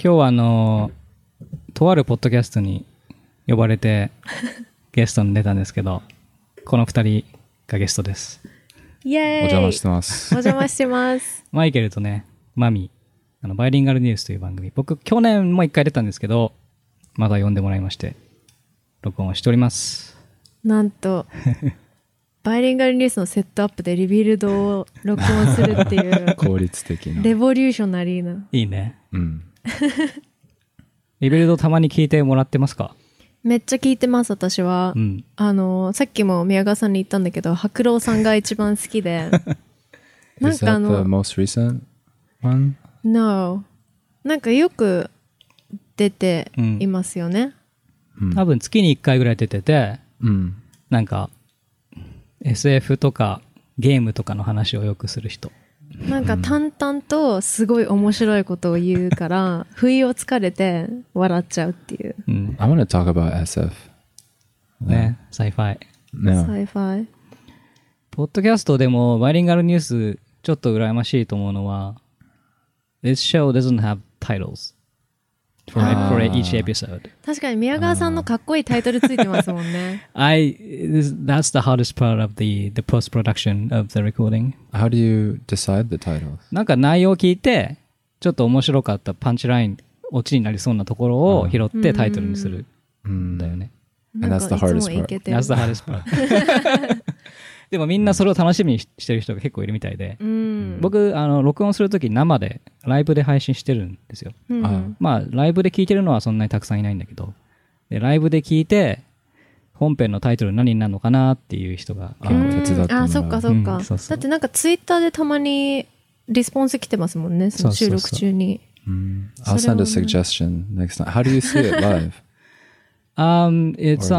今日はとあるポッドキャストに呼ばれてゲストに出たんですけど、この2人がゲストです。 イエーイ。 お邪魔してます。 お邪魔してます。 マイケルとね、マミ、バイリンガルニュースという番組、僕去年も1回出たんですけど、まだ呼んでもらいまして、録音をしております。 なんと、バイリンガルニュースのセットアップでリビルドを録音するっていう効率的な。 レボリューショナリーな。 いいね。 うん。 リビルドたまに聞いてもらってますか？ めっちゃ聞いてます、私は。 うん、 さっきも宮川さんに言ったんだけど、白郎さんが一番好きで。 なんかIs that the most recent one? No. なんかよく出ていますよね。 多分月に1回ぐらい出てて、なんか SF とかゲームとかの話をよくする人。 なんか淡々とすごい面白いことを言うから、不意をつかれて笑っちゃうっていう。 I want to talk about SF. ね、サイファイ。 サイファイ。 ポッドキャストでもバイリンガルニュースちょっと羨ましいと思うのは、This show doesn't have titles for each episode. 確かに宮川さんのかっこいいタイトルついてますもんね。 That's the hardest part of the post-production of the recording. How do you decide the titles? なんか内容を聞いて、ちょっと面白かったパンチライン、オチになりそうなところを拾ってタイトルにするんだよね。 And that's the hardest part. That's the hardest part. でもみんなそれを楽しみにしてる人が結構いるみたいで、僕録音するとき生でライブで配信してるんですよ。まあライブで聞いてるのはそんなにたくさんいないんだけど、でライブで聞いて本編のタイトル何になるのかなっていう人が手伝ってもらう。 あ、そっかそっか。だってなんかツイッターでたまにリスポンス来てますもんね、その収録中に。 I'll send a suggestion next time. How do you see it live? It's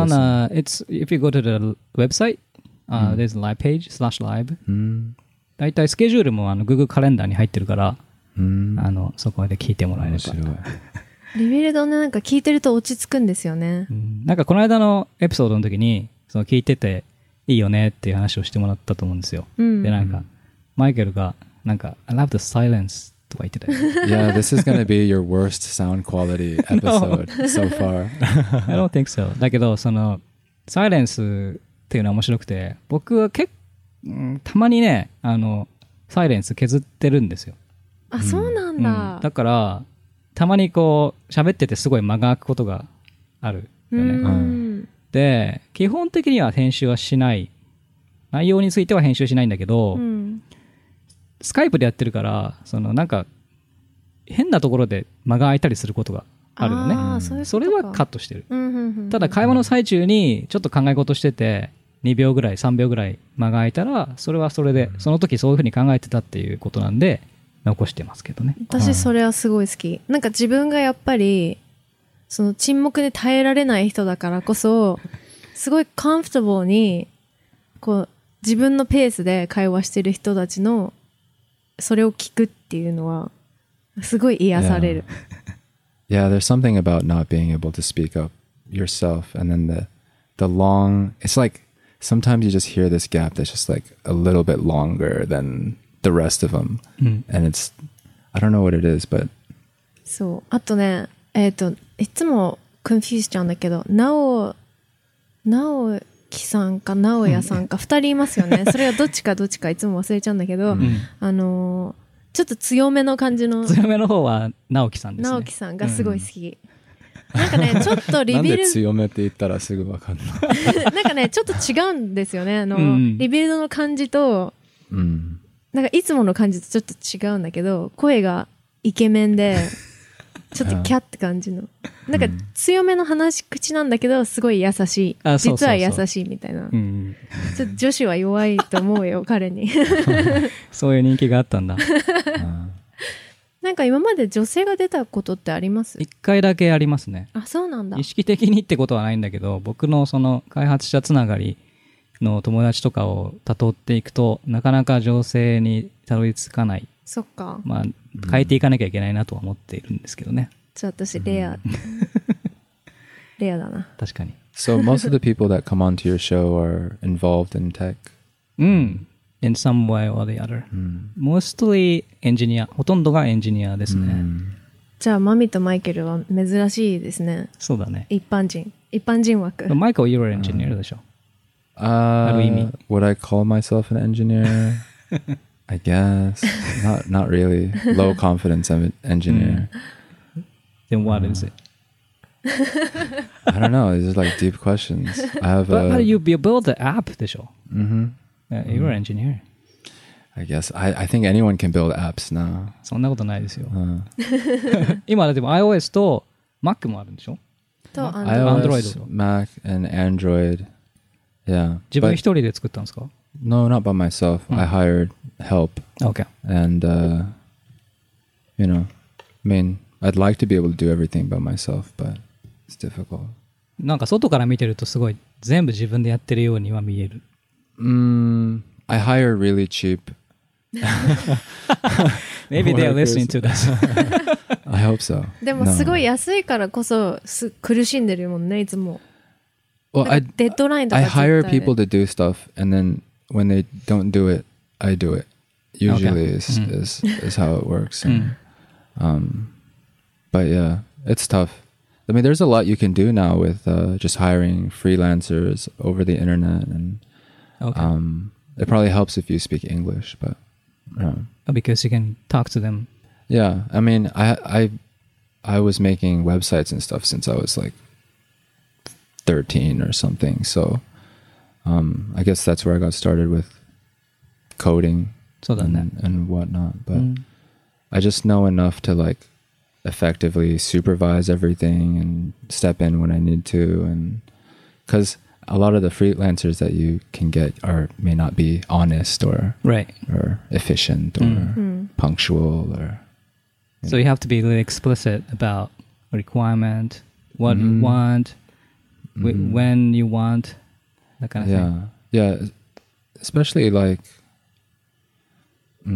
if you go to the website.There's a live page /live だいたいスケジュールもGoogle カレンダーに入ってるからそこで聞いてもらえれば。 リビルドね、なんか聞いてると落ち着くんですよね。 なんかこの間のエピソードの時にその聞いてていいよねっていう話をしてもらったと思うんですよ。でなんかマイケルがなんか I love the silence とか言ってたよ。 Yeah, this is gonna be your worst sound quality episode so far. I don't think so. だけどそのサイレンスっていうのは面白くて、僕はたまにねサイレンス削ってるんですよ。 あ、そうなんだ。 だからたまにこう喋っててすごい間が空くことがあるよね。で基本的には編集はしない、内容については編集しないんだけど、スカイプでやってるからそのなんか変なところで間が空いたりすることがあるのね。それはカットしてる。ただ会話の最中にちょっと考え事してて2秒ぐらい3秒ぐらい間が空いたらそれはそれでその時そういうふうに考えてたっていうことなんで残してますけどね。 私それはすごい好き。なんか自分がやっぱりその沈黙で耐えられない人だからこそすごいカンフォタブルにこう自分のペースで会話してる人たちのそれを聞くっていうのはすごい癒される。 Yeah, there's something about not being able to speak up yourself, and then the long. It's like sometimes you just hear this gap that's just like a little bit longer than the rest of them, and it's I don't know what it is, but そう。あとね、いつもコンフューズしちゃうんだけど、直樹さんか直哉さんか2人いますよね。それはどっちかいつも忘れちゃうんだけど、ちょっと強めの感じの。 強めの方は直樹さんですね。 直樹さんがすごい好き。なんかね、ちょっとリビルド。 なんで強めって言ったらすぐわかんない。 なんかね、ちょっと違うんですよね。リビルドの感じと、なんかいつもの感じとちょっと違うんだけど、声がイケメンで、ちょっとキャッって感じの。なんか強めの話し口なんだけど、すごい優しい。実は優しいみたいな。ちょっと女子は弱いと思うよ、彼に。 そういう人気があったんだ。 なんか今まで女性が出たことってあります？ 1 回だけありますね。 あ、そうなんだ。 意識的にってことはないんだけど、僕のその開発者つながりの友達とかを辿っていくとなかなか女性にたどり着かない。 そっか。 まあ変えていかなきゃいけないなとは思っているんですけどね。 じゃあ私レアだな。 確かに。 So most of the people that come onto your show are involved in tech? In some way or the other. Mostly エンジニア。ほとんどがエンジニアですね。 じゃあマミとマイケルは珍しいですね。 そうだね。 一般人枠。 マイケル、you're an engineer でしょ。ある意味。 Would I call myself an engineer? I guess. Not really. Low confidence engineer. Then what is it? I don't know. These are like deep questions. I have But you build the app でしょ。 Mm-hmm. You're an engineer. I guess. I think anyone can build apps now. そんなことないですよ。今だっても iOS と Mac もあるんでしょ？ と iOS, Mac, and Android. Yeah. 自分一人で作ったんですか？ No, not by myself. I hired help. Okay. And, you know, I mean, I'd like to be able to do everything by myself, but it's difficult. なんか外から見てるとすごい全部自分でやってるようには見える。 I hire really cheap. Maybe they are listening to this. I hope so. でもすごい安いからこそ苦しんでるもんね、いつも。 Well, デッドラインとか I hire people to do stuff, and then when they don't do it, I do it. Usually is how it works. And, but yeah, it's tough. I mean, there's a lot you can do now with just hiring freelancers over the internet, and it probably helps if you speak English, but because you can talk to them. Yeah, I mean, I was making websites and stuff since I was like 13 or something, so I guess that's where I got started with coding and whatnot. But I just know enough to like effectively supervise everything and step in when I need to, and because a lot of the freelancers that you can get may not be honest or efficient or punctual or. So you have to be really explicit about requirement, what you want, when you want, that kind of thing. Yeah, especially like, I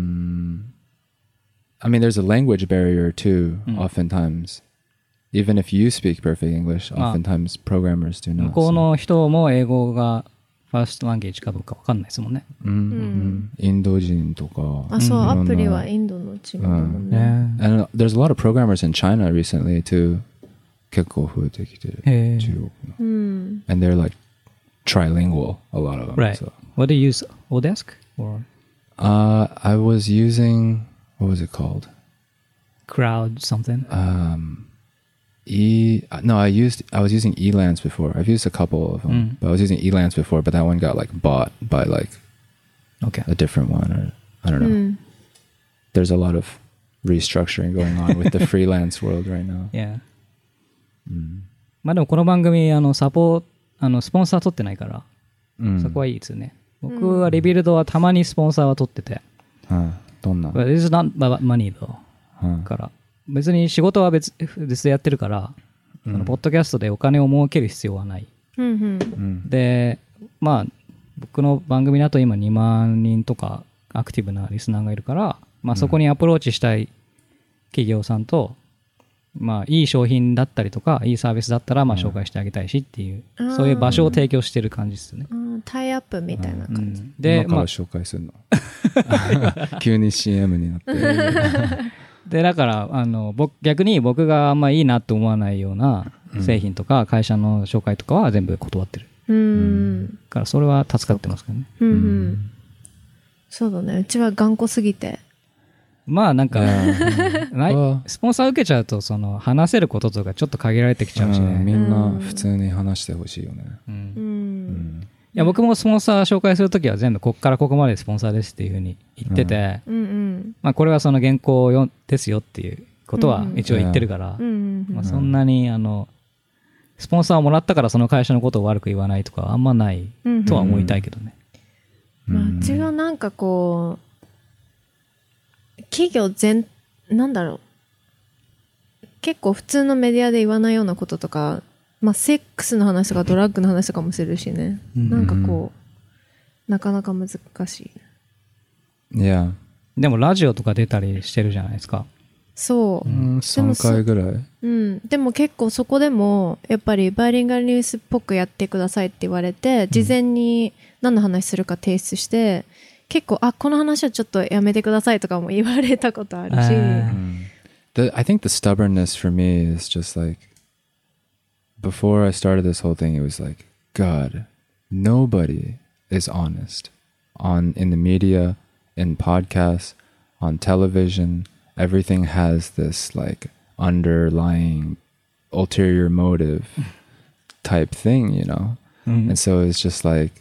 mean, there's a language barrier too, oftentimes. Even if you speak perfect English, oftentimes programmers do not. 向こうの人も英語がファーストランゲージかどうか分かんないですもんね。 インド人とか。 そう、アプリはインドのチームだもんね。 And there's a lot of programmers in China recently too. 結構増えてきてる。中国の。And they're like trilingual, a lot of them. Right. So. What do you use? Odesk? Or? I was using, what was it called? Crowd something? No, I was using Elance before. I've used a couple of them, but I was using Elance before, but that one got like bought by like a different one, or I don't know. There's a lot of restructuring going on with the freelance world right now. Yeah. まあでもこの番組スポンサー取ってないから、そこはいいですよね。僕はリビルドはたまにスポンサーは取ってて。 どんな？ But this is not about money though. から別に仕事は別でやってるから、ポッドキャストでお金を儲ける必要はない。で、まあ僕の番組だと今2万人とかアクティブなリスナーがいるから、まあそこにアプローチしたい企業さんと、まあいい商品だったりとかいいサービスだったらまあ紹介してあげたいしっていう、そういう場所を提供してる感じですよね。 タイアップみたいな感じ。 で、今から紹介するの。急に CM になって。 でだから逆に僕があんまいいなと思わないような製品とか会社の紹介とかは全部断ってる。だからそれは助かってますからね。 そうだね。うちは頑固すぎて。 まあなんかスポンサー受けちゃうと話せることとかちょっと限られてきちゃうしね。 みんな普通に話してほしいよね。 いや僕もスポンサー紹介するときは全部こっからここまでスポンサーですっていうふうに言ってて、まあこれはその原稿ですよっていうことは一応言ってるから、まあそんなにスポンサーをもらったからその会社のことを悪く言わないとかあんまないとは思いたいけどね。 まあうちはなんかこう企業なんだろう、結構普通のメディアで言わないようなこととか、まあセックスの話とかドラッグの話とかもするしね、なんかこうなかなか難しい。 いや、 でもラジオとか出たりしてるじゃないですか。 そう、 3回ぐらい。 でも結構そこでもやっぱりバイリンガルニュースっぽくやってくださいって言われて、事前に何の話するか提出して、結構この話はちょっとやめてくださいとかも言われたことあるし、 I think the stubbornness for me is just like, before I started this whole thing, it was like, God, nobody is honest in the media, in podcasts, on television. Everything has this like underlying ulterior motive type thing, you know? Mm-hmm. And so it's just like,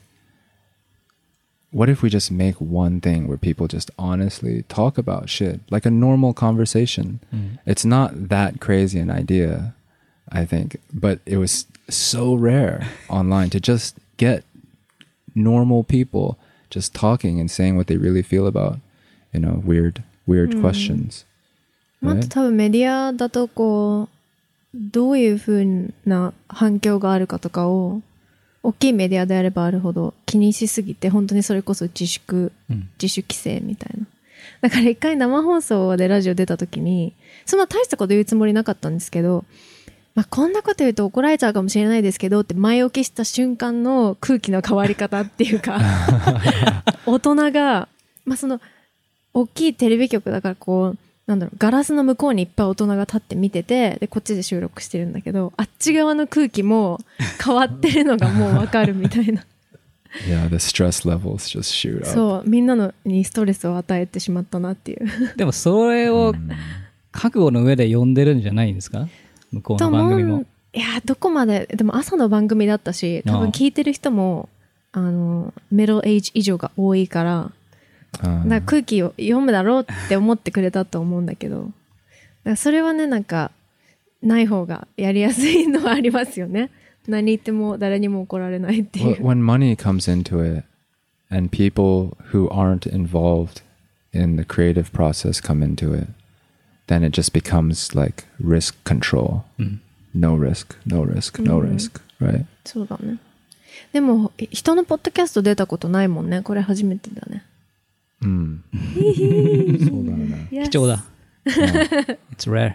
what if we just make one thing where people just honestly talk about shit, like a normal conversation? Mm. It's not that crazy an idea, I think, but it was so rare online to just get normal people just talking and saying what they really feel about, you know, weird questions. もっと多分メディアだとこうどういう風な反響があるかとかを大きいメディアであればあるほど気にしすぎて本当にそれこそ自主規制みたいな。だから一回生放送でラジオ出た時にそんな大したこと言うつもりなかったんですけど、まあ、こんなこと言うと怒られちゃうかもしれないですけどって前置きした瞬間の空気の変わり方っていうか大人が、まあ、その大きいテレビ局だからこうなんだろうガラスの向こうにいっぱい大人が立って見ててでこっちで収録してるんだけどあっち側の空気も変わってるのがもう分かるみたいな Yeah, the stress levels just shoot up. そうみんなのにストレスを与えてしまったなっていうでもそれを覚悟の上で呼んでるんじゃないんですか向こうの番組も。 いやどこまででも朝の番組だったし多分聞いてる人もミドルエイジ以上が多いからだから空気を読むだろうって思ってくれたと思うんだけどだからそれはねなんかない方がやりやすいのはありますよね。何言っても誰にも怒られないっていう。 When money comes into it and people who aren't involved in the creative process come into it, then it just becomes like risk control. No risk, no risk, no risk, right? そうだね。でも人のポッドキャスト出たことないもんね。これ初めてだね。 そうだね。 貴重だ。It's rare.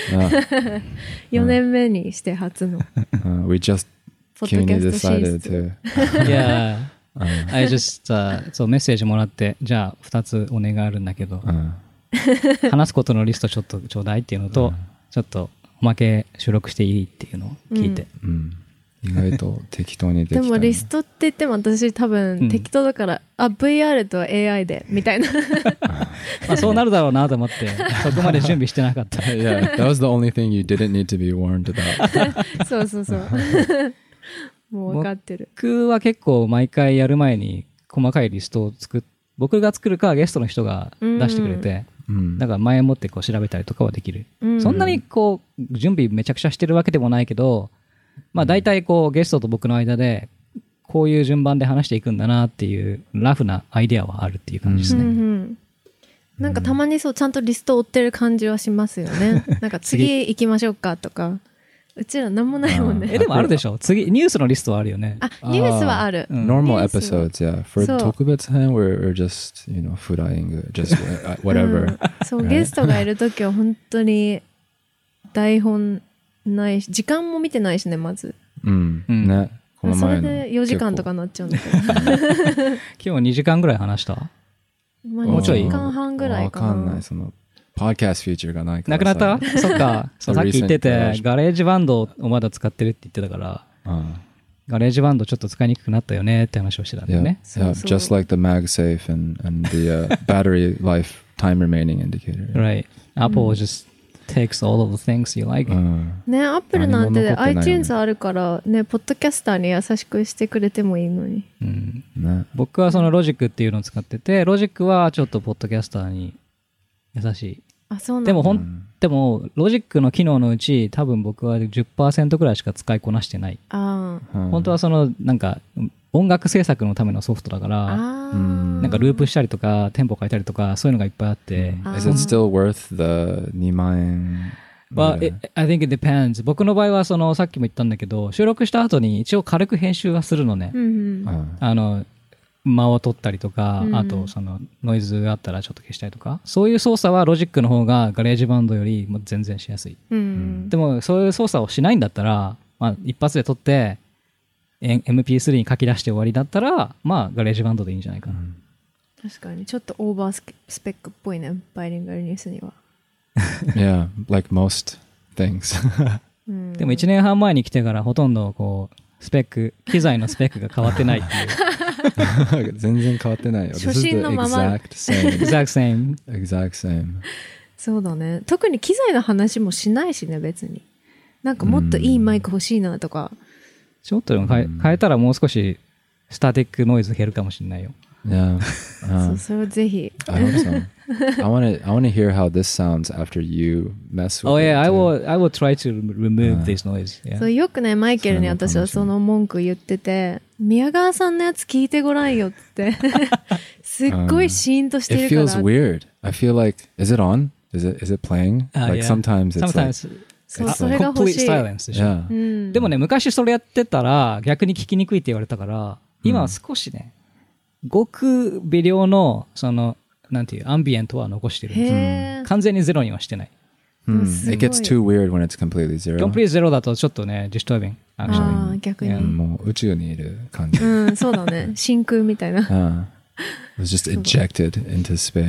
4年目にして初の。 We just 急に decided to. Yeah. I just そうメッセージもらってじゃあ2つお願いあるんだけど、話すことのリストちょっとちょうだいっていうのと、ちょっとおまけ収録していいっていうのを聞いて。 意外と適当にできた、ね、 でもリストって言っても私多分適当だから、VR と AI でみたいなまあそうなるだろうなと思ってそこまで準備してなかった。 Yeah, that was the only thing you didn't need to be warned about. そうそうそうもう分かってる。 僕は結構毎回やる前に細かいリストを僕が作るかゲストの人が出してくれて、だから前もってこう調べたりとかはできる、そんなにこう準備めちゃくちゃしてるわけでもないけどまあ大体こうゲストと僕の間でこういう順番で話していくんだなっていうラフなアイデアはあるっていう感じですね。 なんかたまにそうちゃんとリストを追ってる感じはしますよね。なんか次行きましょうかとかうちらなんもないもんね。 でもあるでしょ。次ニュースのリストはあるよね。 あニュースはある。 Normal episodes, yeah. For 特別編 we're just flying, just whatever. そうゲストがいるときは本当に台本ないし時間も見てないしねまず。 ね。この前のそれで4時間とかなっちゃうんだけど。 今日2時間ぐらい話した？ もうちょい2時間半ぐらいかな。 わかんないそのポッドキャストフィーチャーがないからなくなった？そっか。さっき言っててガレージバンドをまだ使ってるって言ってたから、ガレージバンドちょっと使いにくくなったよねって話をしてたんだよね。 Yeah, just like the MagSafe and the battery life time remaining indicator. Right. Apple just takes all of the things you like. ね、アップルなんて iTunes あるからね、ポッドキャスターに優しくしてくれてもいいのに。 僕はそのロジックっていうのを使ってて、ロジックはちょっとポッドキャスターに優しい。 あ、そうなんだ。 でもロジックの機能のうち多分僕は 10% くらいしか使いこなしてない。本当はそのなんか音楽制作のためのソフトだからなんかループしたりとかテンポ変えたりとかそういうのがいっぱいあって。 Is it still worth the 2万円 ？Well, I think it depends. 僕の場合はそのさっきも言ったんだけど収録した後に一応軽く編集はするのね。間を取ったりとか、あとそのノイズがあったらちょっと消したりとか、そういう操作はロジックの方がガレージバンドよりも全然しやすい。でもそういう操作をしないんだったら、まあ、一発で撮って MP3 に書き出して終わりだったら、まあガレージバンドでいいんじゃないかな。 確かにちょっとオーバースペックっぽいね、バイリンガルニュースには。 Yeah, like most things. でも1年半前に来てからほとんどこうスペック、機材のスペックが変わってないっていう。 全然変わってないよ。 初心のまま。 Exact same. Exact same. Exact same. そうだね。特に機材の話もしないしね、別に。なんかもっといいマイク欲しいなとか。 ちょっとでも変えたらもう少しスタティックノイズ減るかもしれないよ。 Yeah. そう、それをぜひ。 I hope so. I want to hear how this sounds after you mess with Oh it. yeah, I will try to remove this noise. Yeah. そう、よくね、マイケルに私はその文句言ってて、宮川さんのやつ聞いてごらんよって。すっごいシーンとしてるから。 It feels weird. I feel like, is it on? Is it playing? Like yeah. sometimes it's Sometimes like... そう、それが欲しい。 complete silence でしょ。 Yeah. でもね、昔それやってたら逆に聞きにくいって言われたから、今は少しね、ごく微量の、その、なんていう、アンビエントは残してる。 へー。 完全にゼロにはしてない。 It gets too weird when it's completely zero. complete ゼロだとちょっtoね、disturbing. ああ、逆に。 もう宇宙にいる感じ。 うん、そうだね。真空みたいな。 It was just ejected into space.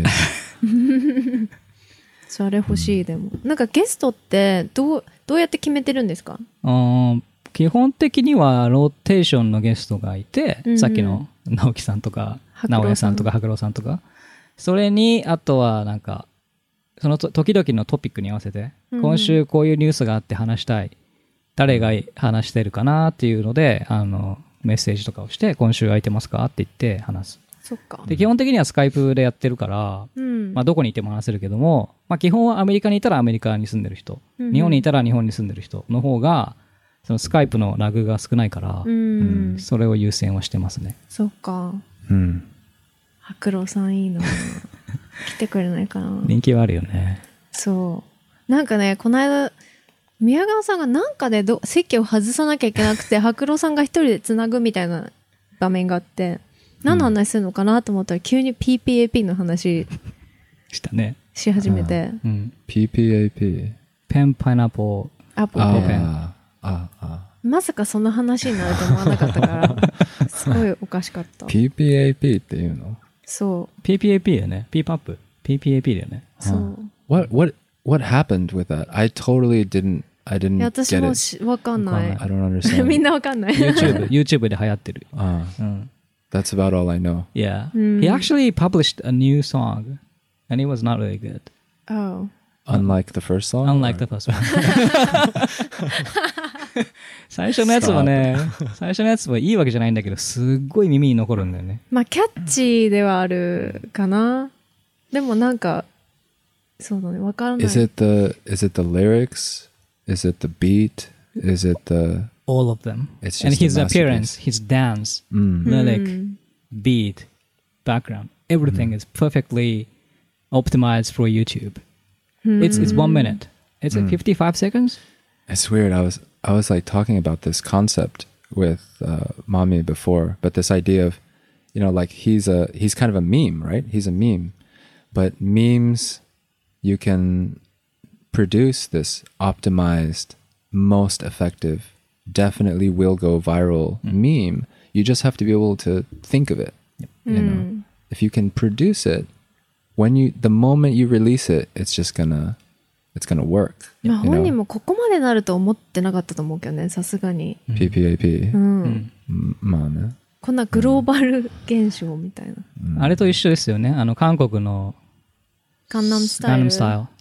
それ欲しい、でも。なんかゲストってどうやって決めてるんですか？ 基本的にはローテーションのゲストがいて、さっきの直樹さんとか、直江さんとか白郎さんとか、それに、あとはなんか、その時々のトピックに合わせて、今週こういうニュースがあって話したい。誰が話してるかなっていうので、メッセージとかをして、今週空いてますかって言って話す。 そっか。 で、基本的にはスカイプでやってるから、まあどこにいても話せるけども、まあ基本はアメリカにいたらアメリカに住んでる人、日本にいたら日本に住んでる人の方が、そのスカイプのラグが少ないから、それを優先はしてますね。 そっか。白郎さんいいな。来てくれないかな。 人気はあるよね。 そう。なんかね、この間、宮川さんがなんかで席を外さなきゃいけなくて、白郎さんが一人でつなぐみたいな場面があって、何の話するのかなと思ったら、急に PPAP の話したね。 し始めて。 PPAP。 ペン、パイナップル、 アポペン。まさかその話になると思わなかったから、すごいおかしかった。 PPAP っていうの？ そう。 PPAP だよね。PPAP。PPAP だよね。 そう。 What happened with that? I totally didn't get it. 私もわかんない。 I don't understand. みんなわかんない。 YouTube で流行ってる。 That's about all I know. Yeah. He actually published a new song, and it was not really good. Oh. Unlike the first song? Unlike the first one. 最初のやつはいいわけじゃないんだけど、すっごい耳に残るんだよね。 まあ、キャッチーではあるかな。でもなんか、そうだね、わからない。 Is it the lyrics? Is it the beat? Is it the... All of them. It's just and his appearance, his dance, lyric, beat, background, everything is perfectly optimized for YouTube. It's 1 minute. It's 55 seconds. It's weird. I was like talking about this concept with Mami before, but this idea of, you know, like he's kind of a meme, right? He's a meme, but memes, you can produce this optimized, most effective, definitely will go viral meme. You just have to be able to think of it. You know, if you can produce it, the moment you release it, it's gonna work. まあ本人もここまでなると思ってなかったと思うけどね、さすがに。 PPAP。まあね。 こんなグローバル現象みたいな。 あれと一緒ですよね。韓国のガンナムスタイル。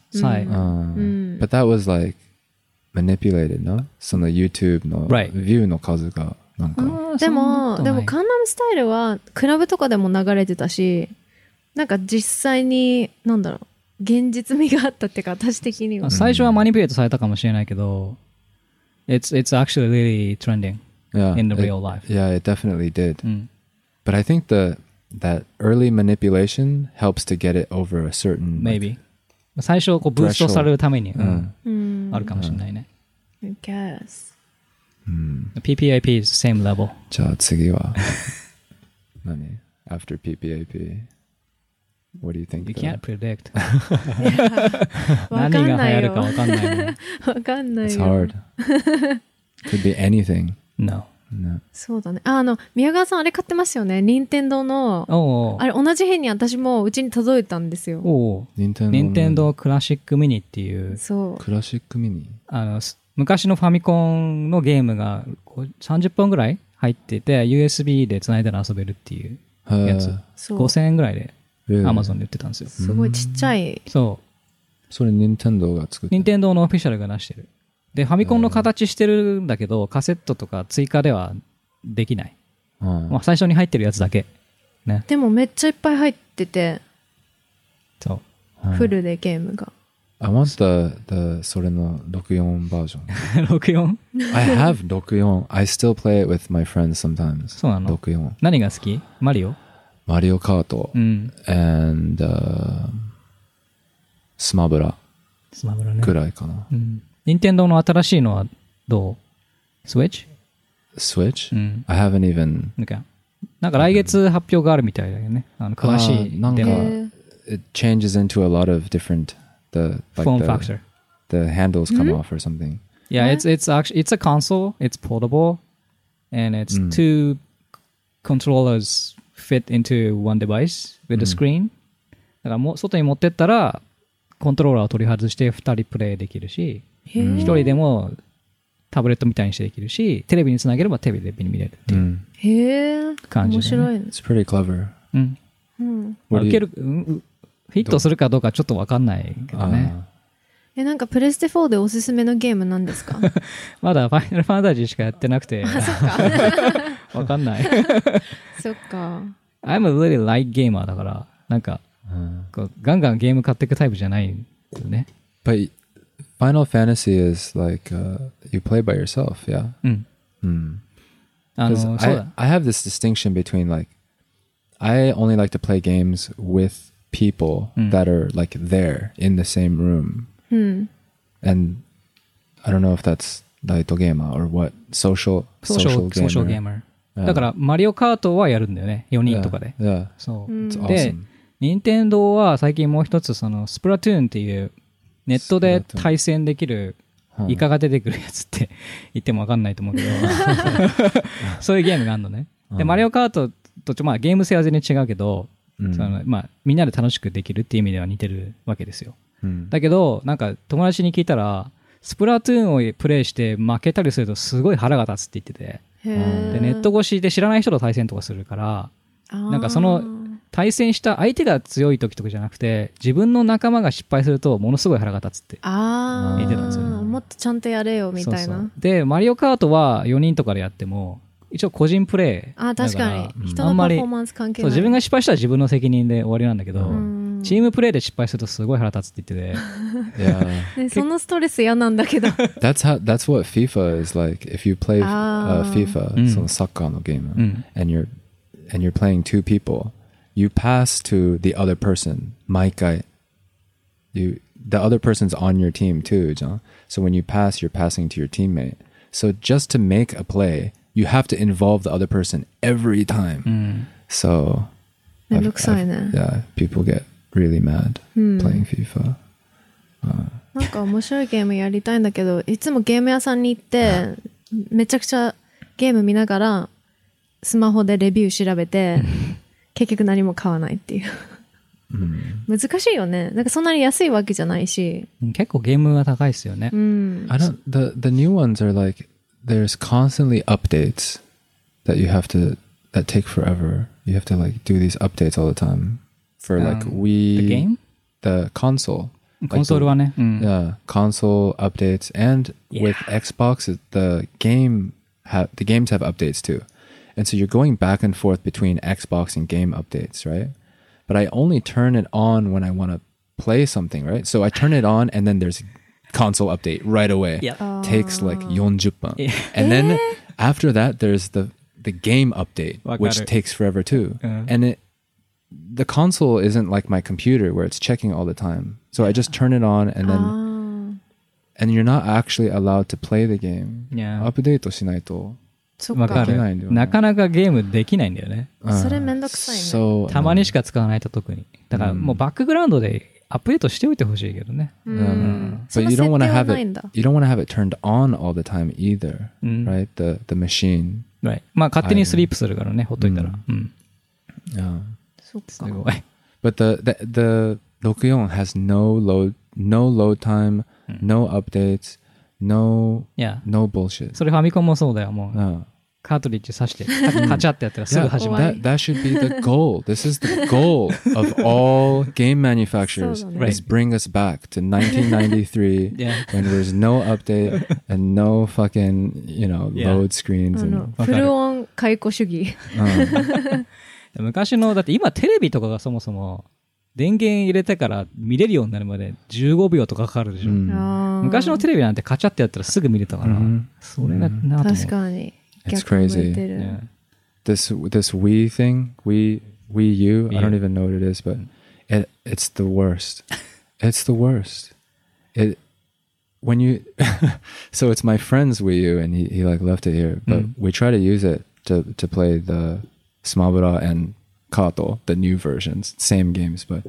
But that was like manipulated, no? その YouTube の view の数がなんか。 でもガンナムスタイルはクラブとかでも流れてたし、なんか実際になんだろう。現実味があったっていうか、私的には。 最初はマニピュレートされたかもしれないけど、it's actually really trending in the real life. Yeah, it definitely did. But I think that early manipulation helps to get it over a certain... Maybe. 最初こうブーストされるために、あるかもしれないね。 I guess. PPAP is the same level. じゃあ次は何 After PPAP?What do you think? You can't predict. 何が流行るか分かんないもん。 分かんないよ。 It's hard. Could be anything. No. そうだね。宮川さんあれ買ってますよね。任天堂の、あれ同じ日に私もうちに届いたんですよ。 任天堂クラシックミニっていう。 そう。 クラシックミニ昔のファミコンのゲームが30本ぐらい入ってて、USB で繋いだら遊べるっていうやつ。5000円ぐらいで Amazon で売ってたんですよ。 すごいちっちゃい。 そう。 それ任天堂が作ってる。 任天堂のオフィシャルが出してる。で、ファミコンの形してるんだけど、カセットとか追加ではできない。まあ最初に入ってるやつだけ。ね。 でもめっちゃいっぱい入ってて、 そう。 フルでゲームが。 I want the それの64バージョン。 64? I have 64. I still play it with my friends sometimes. そうなの 64。 何が好き？マリオ？ マリオカート。and スマブラ。 スマブラね。 ぐらいかな。 任天堂の新しいのはどう？スイッチ？ Switch? I haven't even. なんか来月発表があるみたいだよね。詳しいなんか、it changes into a lot of different form factor. The handles come off or something. Yeah, it's a console. It's portable, and it's two controllers fit into one device with a screen. だからもう外に持ってったらコントローラーを取り外して2人プレイできるし、1人でもタブレットみたいにしてできるし、テレビにつなげればテレビに見れるっていう感じで、ね。 面白いね。 It's pretty clever. 受ける、フィットするかどうかちょっと分かんないけどね。 なんかプレステ4でおすすめのゲームなんですか？ まだファイナルファンタジーしかやってなくて。 そっか。 分かんない。 そっか。 I'm a really light gamer だから、なんか、ガンガンゲーム買っていくタイプじゃないよね。 But Final Fantasy is like you play by yourself, yeah? I have this distinction between like I only like to play games with people that are like there in the same room. And I don't know if that's light gamer or what. Social gamer. だからマリオカートはやるんだよね。4人とかで。そう。で、任天堂は最近もう一つそのスプラトゥーンっていうネットで対戦できるイカが出てくるやつって言っても分かんないと思うけどそういうゲームがあるのね。でマリオカートとまあゲーム性は全然違うけど、まあ、みんなで楽しくできるっていう意味では似てるわけですよ。だけどなんか友達に聞いたらスプラトゥーンをプレイして負けたりするとすごい腹が立つって言ってて、でネット越しで知らない人と対戦とかするからなんかその対戦した相手が強い時とかじゃなくて自分の仲間が失敗するとものすごい腹が立つって言ってたんですよね。 もっとちゃんとやれよみたいな。 そうでマリオカートは4人とかでやっても一応個人プレイだから確かに人のパフォーマンス関係ない。 自分が失敗したら自分の責任で終わりなんだけど、チームプレイで失敗するとすごい腹立つって言っててね、そのストレス嫌なんだけど that's what FIFA is like. If you play FIFA そのサッカーのゲーム、and you're playing two people, you pass to the other person 毎回 the other person's on your team too, John. So when you pass, you're passing to your teammate. So just to make a play, you have to involve the other person every time. So めんどくさいね。 Yeah, people get really mad playing FIFA. なんか面白いゲームやりたいんだけど、いつもゲーム屋さんに行ってめちゃくちゃゲーム見ながらスマホでレビュー調べて結局何も買わないっていう難しいよね。なんかそんなに安いわけじゃないし。 結構ゲームが高いですよね。 the new ones are like there's constantly updates that that take forever. You have to like do these updates all the time for like the game? The console. コンソールはね。 Yeah, console updates and with Xbox the games have updates too. And so you're going back and forth between Xbox and game updates, right? But I only turn it on when I want to play something, right? So I turn it on and then there's console update right away. Takes like 40分. And then after that there's the game update, which takes forever too. And the console isn't like my computer where it's checking all the time. So I just turn it on and then and you're not actually allowed to play the game. Update しないとわかる。なかなかゲームできないんだよね。 それめんどくさいね。 たまにしか使わないと特に。だからもうバックグラウンドでアップデートしておいてほしいけどね。 But you don't want to have it. But you don't want to have it turned on all the time either, right? The machine. Right. まあ勝手にスリープするからね、ほっといたら。 Yeah. そっか。 すごい。 But the 64 has no load time, no updates, no bullshit. それファミコンもそうだよ、もう。カートリッジ挿してカチャってやったらすぐ始まる。 That should be the goal. This is the goal of all game manufacturers is bring us back to 1993 when there's no update and no fucking, load screens. フルオン解雇主義。 昔の、だって今テレビとかがそもそも電源入れてから見れるようになるまで15秒とかかかるでしょ。昔のテレビなんてカチャってやったらすぐ見れたから、それがなと思う。 確かに。 It's crazy. Yeah. This Wii thing, Wii U, I don't even know what it is, but it's the worst. It's the worst. When you so it's my friend's Wii U and he like left it here, but we try to use it to play the Smabura and Kato, the new versions, same games, but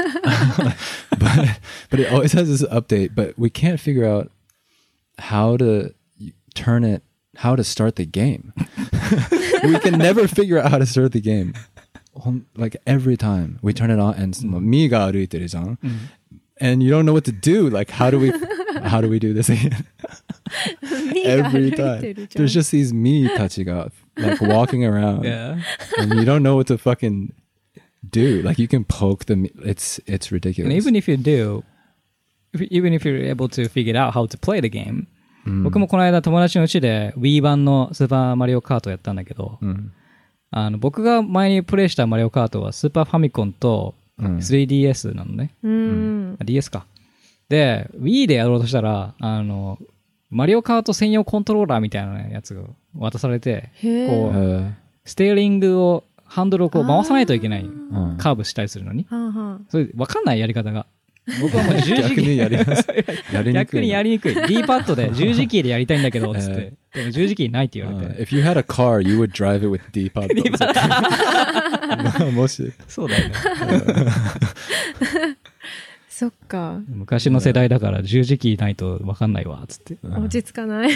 but it always has this update, but we can't figure out how to start the game. We can never figure out how to start the game. Like every time we turn it on and me ga aruiteru jan, and you don't know what to do. Like how do we do this again? Every time there's just these me tachi ga like walking around, and you don't know what to fucking do. Like you can poke them. It's ridiculous. And even if you do, even if you're able to figure out how to play the game. 僕もこの間友達のうちで Wii 版のスーパーマリオカートやったんだけど、僕が前にプレイしたマリオカートはスーパーファミコンと 3DS なのね。DS か。で、Wii でやろうとしたら、マリオカート専用コントローラーみたいなやつが渡されて、こう、ステアリングを、ハンドルをこう回さないといけない。カーブしたりするのに。それ分かんないやり方が。僕はもう十字キー逆にやりにくい。D パッドで十字キーでやりたいんだけど、つって。でも十字キーないって言われて。 If you had a car, you would drive it with D パッド。もし。 そうだよね。 そっか。 昔の世代だから十字キーないと分かんないわ、つって。 落ち着かない。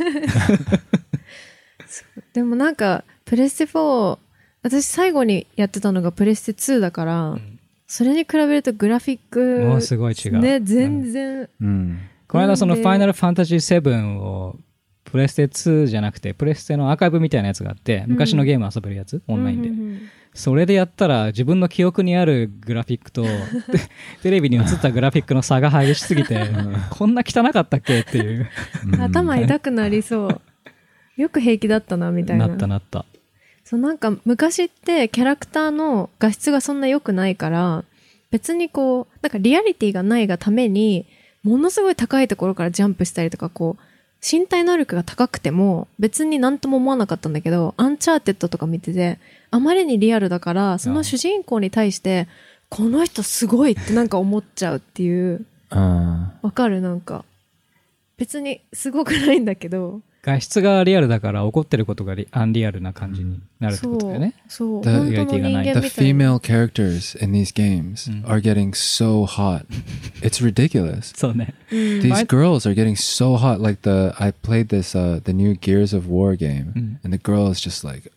でもなんか、プレステ4、私最後にやってたのがプレステ2だから、それに比べるとグラフィックもうすごい違う。 ね、全然。 この間そのファイナルファンタジー7をプレステ2じゃなくてプレステのアーカイブみたいなやつがあって、昔のゲーム遊べるやつ、オンラインで。それでやったら自分の記憶にあるグラフィックとテレビに映ったグラフィックの差が激しすぎて、こんな汚かったっけっていう。 頭痛くなりそう。よく平気だったなみたいな。 なった。 そうなんか昔ってキャラクターの画質がそんな良くないから別にこうなんかリアリティがないがためにものすごい高いところからジャンプしたりとかこう身体能力が高くても別になんとも思わなかったんだけどアンチャーテッドとか見ててあまりにリアルだからその主人公に対してこの人すごいってなんか思っちゃうっていうわかるなんか別にすごくないんだけど画質がリアルだから怒ってることがアンリアルな感じになるってことだよね。 そう。 The female characters in these games are getting so hot. It's ridiculous. そうね。 These girls are getting so hot. Like I played this the new Gears of War game, and the girl is just like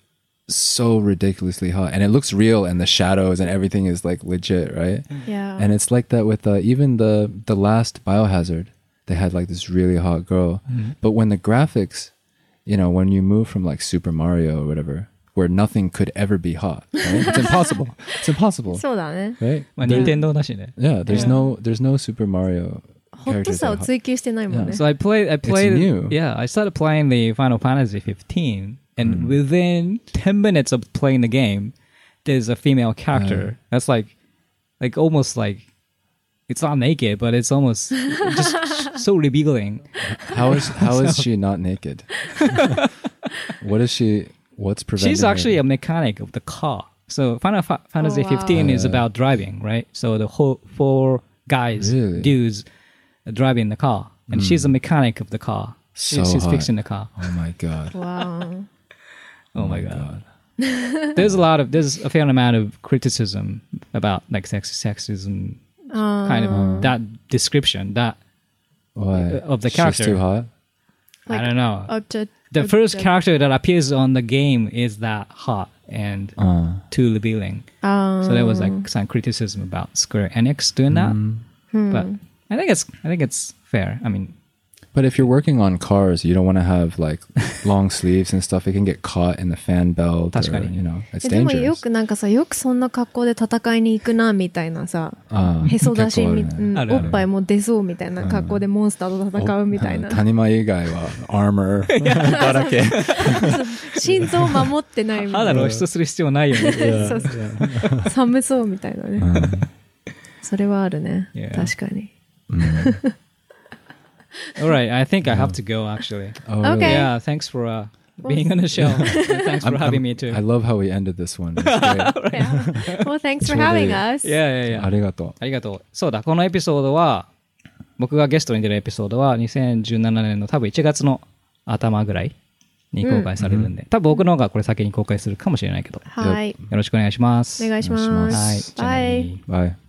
so ridiculously hot, and it looks real, and the shadows and everything is like legit, right? Yeah. And it's like that with even the last Biohazard. They had like this really hot girl. But when the graphics, when you move from like Super Mario or whatever, where nothing could ever be hot, right? It's impossible. It's impossible. そうだね。 Right? まあ、任天堂だしね。 Yeah, there's no Super Mario. ホットさを追求してないもんね。 So I played, It's new. Yeah, I started playing the Final Fantasy 15, and within 10 minutes of playing the game, there's a female character. That's like almost like, it's not naked, but it's almost just so revealing. How is she not naked? What's preventing She's actually her? a mechanic of the car. So Final Fantasy 15 is about driving, right? So the whole 4 guys, dudes, driving the car. And she's a mechanic of the car. She's fixing the car. Oh my god. Wow. Oh my god. There's a fair amount of criticism about like sexism kind of that description that of the character. She's too hot? I don't know. The first character that appears on the game is that hot and too revealing. So there was like some criticism about Square Enix doing that. But I think it's fair. I mean, but if you're working on cars, you don't want to have like long sleeves and stuff. It can get caught in the fan belt. Or, you know, it's dangerous. でもよくなんかさ、よくそんな格好で戦いに行くなみたいなさ、へそ出し、おっぱいも出そうみたいな格好でモンスターと戦うみたいな。 谷間以外はアーマーだらけ。 心臓守ってないみたいな。 肌露出する必要ないよね。 そうそう。寒そうみたいなね。それはあるね。確かに。 All right, I think I have to go actually. Okay. Yeah, thanks for being on the show. Thanks for having me too. I love how we ended this one. It's great. Yeah. Well, thanks for having us. Yeah. ありがとう。 ありがとう。そうだ、このエピソードは、僕がゲストに出るエピソードは2017年の多分1月の頭ぐらいに公開されるんで、多分僕の方がこれ先に公開するかもしれないけど、 はい。よろしくお願いします。 お願いします。 はい。 バイ。 バイ。